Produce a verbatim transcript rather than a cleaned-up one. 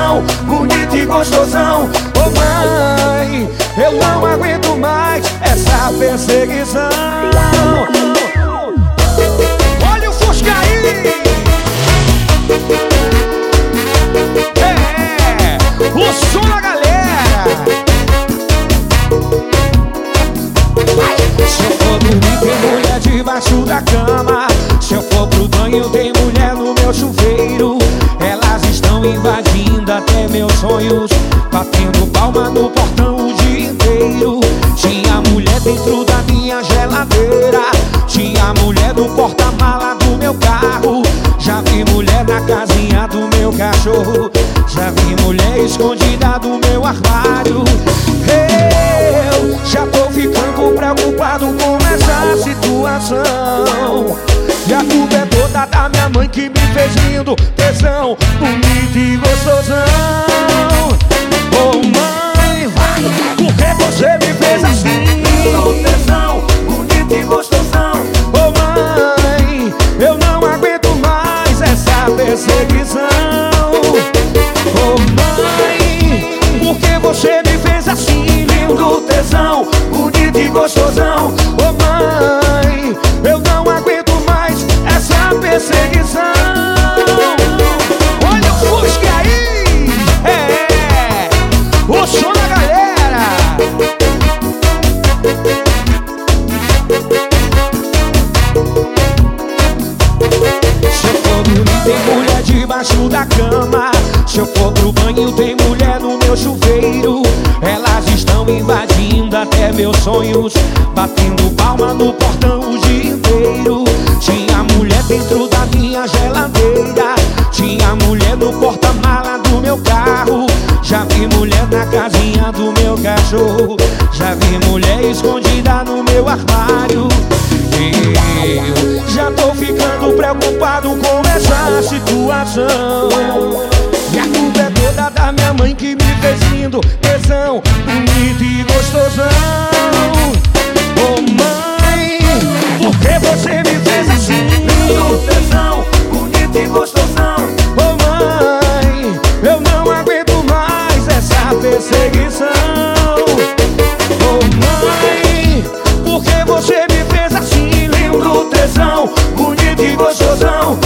tesão, bonito e gostosão. Ô mãe, eu não aguento mais essa perseguição. Olha o Fusca aí! É, o som da galera. Se eu for dormir tem mulher debaixo da cama, se eu for pro banho tem mulher no meu chuveiro. Elas estão invadindo até meus sonhos, batendo palma no portão o dia inteiro. Tinha mulher dentro da minha geladeira, tinha mulher no porta-mala do meu carro. Já vi mulher na casinha do meu cachorro, já vi mulher escondida do meu armário. Eu já tô ficando preocupado com essa situação, e a culpa é toda da minha mãe que me fez lindo, tesão, bonito e gostosão. Ô mãe, vai, por que você me fez assim? Tesão, bonito e gostosão. Ô mãe, eu não aguento mais essa perseguição. Ô mãe, por que você me fez assim? Lindo, tesão, bonito e gostosão. Ô mãe, eu não aguento mais essa perseguição. Olha o Fusca aí! É, o som da galera. Se eu for dormir tem mulher debaixo da cama, se eu for pro banho tem mulher no meu chuveiro. Elas estão invadindo até meus sonhos, batendo palma no portão o dia inteiro. Tinha mulher dentro da minha geladeira, tinha mulher no porta-mala do meu carro. Já vi mulher na casinha do meu cachorro, já vi mulher escondida no meu armário. Eu já tô ficando preocupado com essa situação, e a culpa é toda da minha mãe que me fez lindo, tesão, bonito e gostosão. Ô mãe, por que você me fez assim? Lindo, tesão, bonito e gostosão. Ô mãe, eu não aguento mais essa perseguição. Ô mãe, por que você me fez assim? Lindo, tesão, bonito e gostosão.